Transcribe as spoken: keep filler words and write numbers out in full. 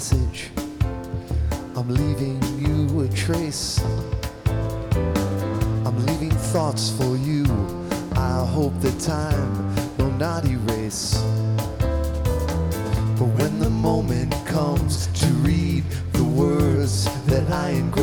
message. I'm leaving you a trace. I'm leaving thoughts for you. I hope that time will not erase. But when the moment comes to read the words that I engrave,